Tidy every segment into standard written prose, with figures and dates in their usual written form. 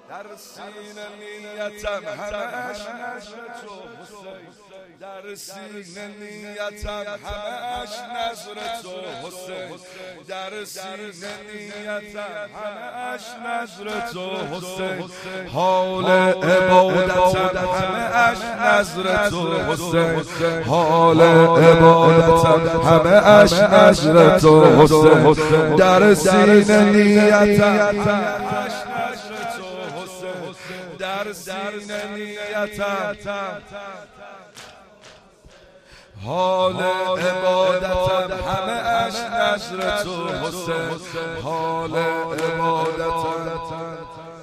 در سینه نیتم همش نظر تو حسین، در سینه نیتم همش نظر تو حسین، در سینه نیتم همش نظر تو حسین، حال عبادتم همش نظر تو حسین، حال عبادتم همش نظر تو حسین، در سینه نیتم همش نظر تو حسین، در سینه نیتم حال عبادتم همه اش نظر تو حسین، حال عبادتم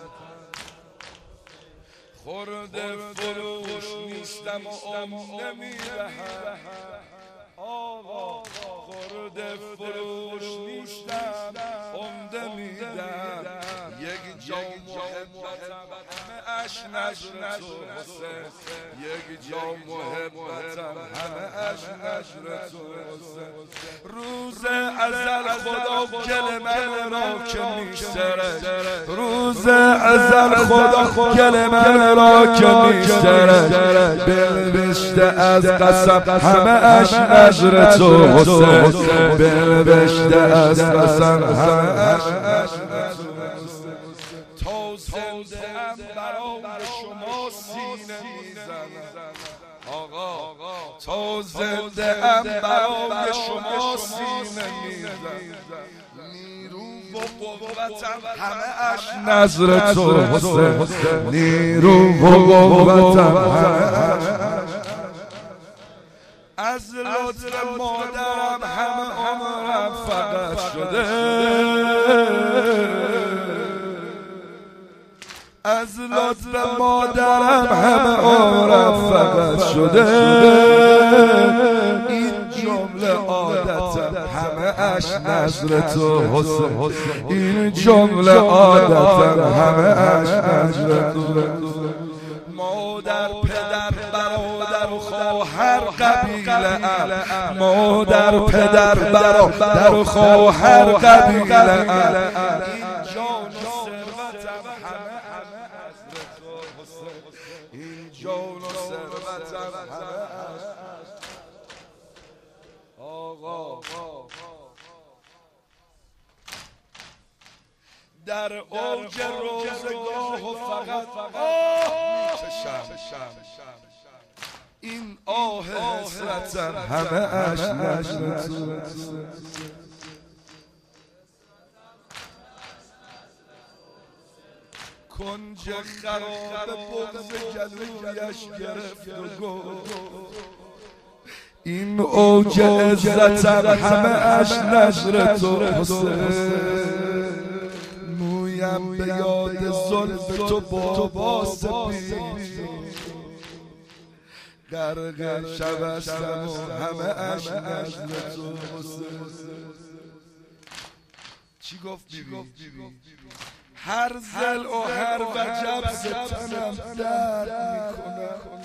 خورده فروش نیستم و نمیرهم آقا، خورده فروش نیستم عمده میدم، یک جا محبتم همه اش نظر تو حسین، یک جا محبتم همه اش نظر تو حسین، روز ازل خدا گل من را که میشتره، روز ازل خدا گل من را که میشتره، بلبشته از قسم همه اش نظر تو حسین، بلبشته از قسم همه اش نظر تو حسین، تا زنده ام برای شما سینه میزنم آقا، تا زنده ام برای شما سینه میزنم، نیرو و قوتم همه اش نظر تو حسین، نیرو و قوتم همه از لطف مادرم همه عمرم فقط شده، از لطف مادرم همه عمرم فقط شده، این جمله عادتم همه اش نظر تو حسین، این جمله عادتم همه اش نظر تو، مادر پدر برادر و خواهر قبیله ام، مادر پدر برادر و خواهر قبیله ام، این جان و ثروتم همه از تو حسین، این جان و ثروتم همه از آقا، در اوج روزگاه و فقط میکشم این آه حسرتم همه اش نظر تو، کنج خراب بغض گلویش گرفت و گفت این اوج عزتم همه اش نظر تو حسین، مویم به یاد زلف تو بابا سپید غرق شبستم و همه اش نظر تو حسین، چی گفت بیبی؟ هر زل و هر وجب ستنم درد میکنم،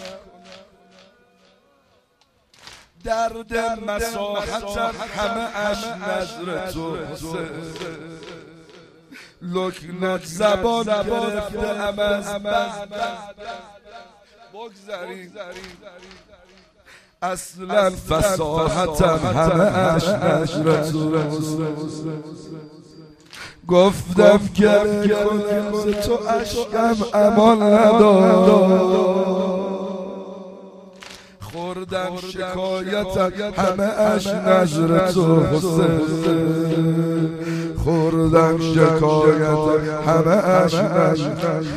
درد مساحتم همه اش نظر تو حسین، لکنت زبان گرفته ام از بگذاریم، اصلا فصاحتم همه اش نظر تو حسین، گفتم گریه کنم ز تو اشکم امان نداد، خوردم شکایتم همه اش نظر تو حسین، خوردم شکایتم همه اش نظر